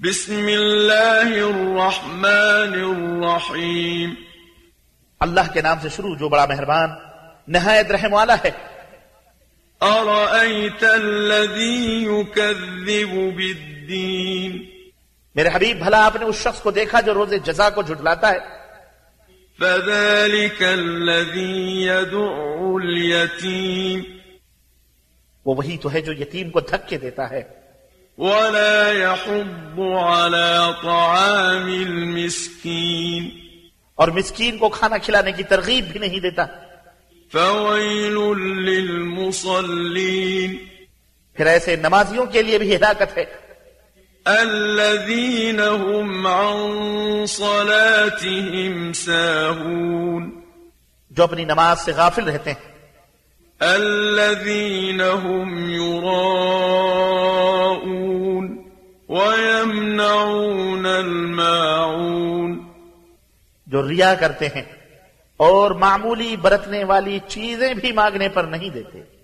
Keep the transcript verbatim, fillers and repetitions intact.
بسم اللہ الرحمن الرحیم. اللہ کے نام سے شروع جو بڑا مہربان نہایت رحم والا ہے. ارأیت الذی یکذب بالدین. میرے حبیب بھلا آپ نے اس شخص کو دیکھا جو روز جزا کو جھٹلاتا ہے. فذلک الذی یدعو الیتیم. وہ وہی تو ہے جو یتیم کو دھکے دیتا ہے. ولا يحض على طعام المسكين. اور مسکین کو کھانا کھلانے کی ترغیب بھی نہیں دیتا. فويل للمصلين. پھر ایسے نمازیوں کے لیے بھی ہلاکت ہے. الذين هم عن صلاتهم ساهون. جو اپنی نماز سے غافل رہتے ہیں. الذين هم يراءون ويمنعون الماعون. جو ریا کرتے ہیں اور معمولی برتنے والی چیزیں بھی مانگنے پر نہیں دیتے.